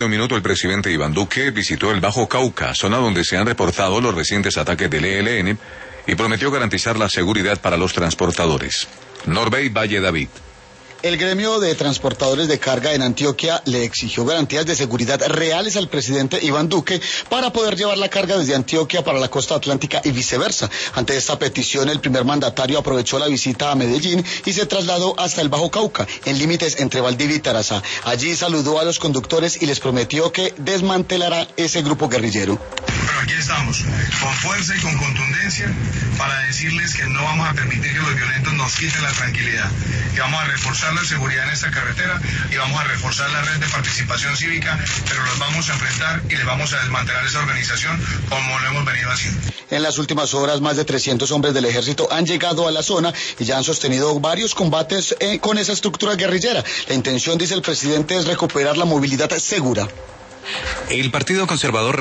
Un minuto, el presidente Iván Duque visitó el Bajo Cauca, zona donde se han reportado los recientes ataques del ELN, y prometió garantizar la seguridad para los transportadores. Norbey Valle David. El gremio de transportadores de carga en Antioquia le exigió garantías de seguridad reales al presidente Iván Duque para poder llevar la carga desde Antioquia para la costa atlántica y viceversa. Ante esta petición, el primer mandatario aprovechó la visita a Medellín y se trasladó hasta el Bajo Cauca, en límites entre Valdivia y Tarazá. Allí saludó a los conductores y les prometió que desmantelará ese grupo guerrillero. Pero aquí estamos, con fuerza y con contundencia, para decirles que no vamos a permitir que los violentos nos quiten la tranquilidad, que vamos a reforzar la seguridad en esta carretera y vamos a reforzar la red de participación cívica, pero los vamos a enfrentar y les vamos a desmantelar esa organización como lo hemos venido haciendo. En las últimas horas, más de 300 hombres del ejército han llegado a la zona y ya han sostenido varios combates con esa estructura guerrillera. La intención, dice el presidente, es recuperar la movilidad segura. El Partido Conservador